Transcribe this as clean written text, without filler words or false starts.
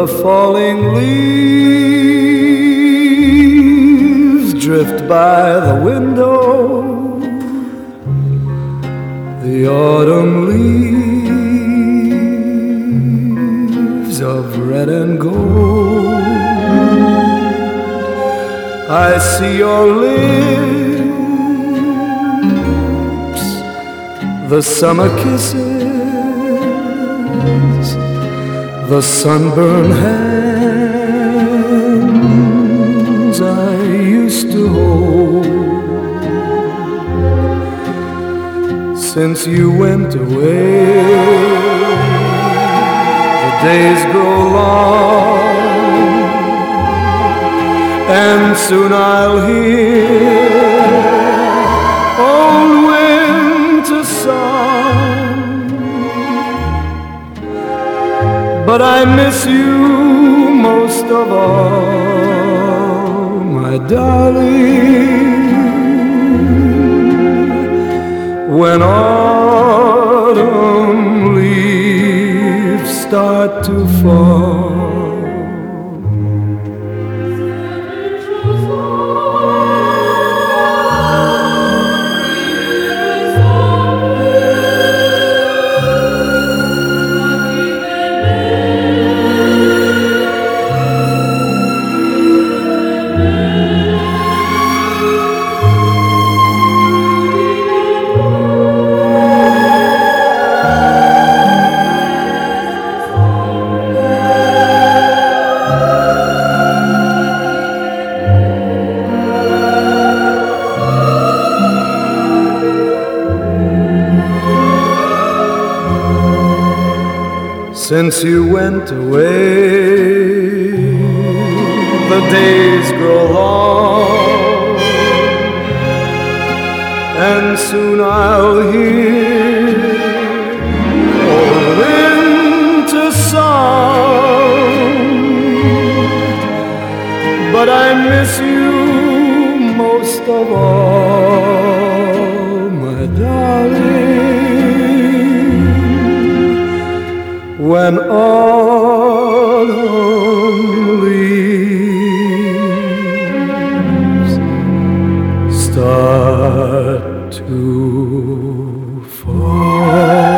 falling leaves drift by the window, the autumn leaves of red and gold. I see your lips, the summer kisses, the sunburned hands I used to hold. Since you went away, the days grow long, and soon I'll hear old winter song. But I miss you most of all, my darling. When autumn leaves start to fall, since you went away, the days grow long, and soon I'll hear old winter song. But I miss you most of all, my darling. When autumn leaves start to fall.